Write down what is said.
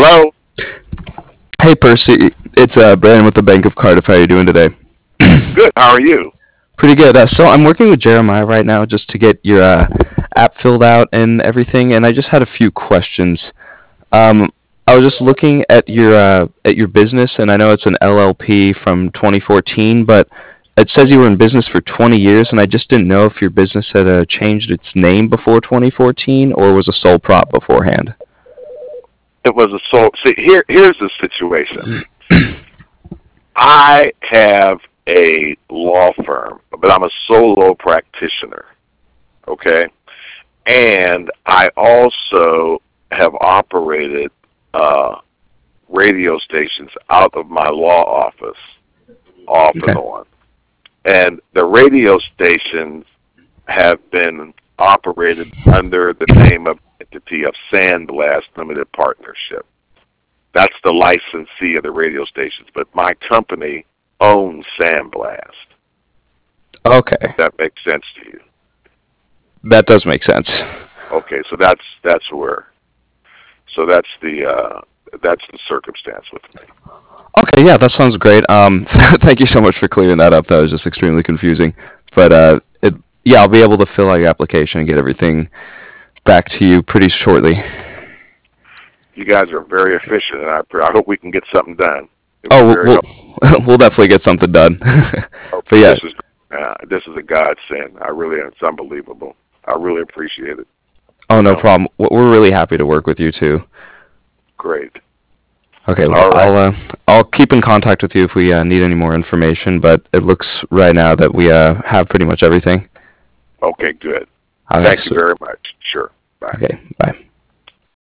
Hello. Hey Percy, it's Brandon with the Bank of Cardiff. How are you doing today? Good. How are you? Pretty good. So I'm working with Jeremiah right now just to get your app filled out and everything, and I just had a few questions. Um, I was just looking at your business, and I know it's an LLP from 2014, but it says you were in business for 20 years, and I just didn't know if your business had changed its name before 2014 or was a sole prop beforehand. It was a soul. See, here's the situation. I have a law firm, but I'm a solo practitioner. Okay, and I also have operated uh, radio stations out of my law office, off and Okay. on. And the radio stations have been operated under the name of entity of Sandblast Limited Partnership. That's the licensee of the radio stations, but my company owns Sandblast. If Okay, that makes sense to you. that does make sense. Okay, so that's where. So that's the circumstance with me. Okay, yeah, that sounds great. Thank you so much for clearing that up. That was just extremely confusing. But yeah, I'll be able to fill out your application and get everything back to you pretty shortly. You guys are very efficient, and I hope we can get something done. It'd be Oh, very helpful. we'll definitely get something done. But Okay, yeah, this is a godsend. I really it's unbelievable. I really appreciate it. oh, You no know, problem. We're really happy to work with you too. great. Okay, well, All right. I'll keep in contact with you if we need any more information. But it looks right now that we have pretty much everything. Okay, good. Okay, Thank you sweet. very much. Sure. Bye. Okay, bye.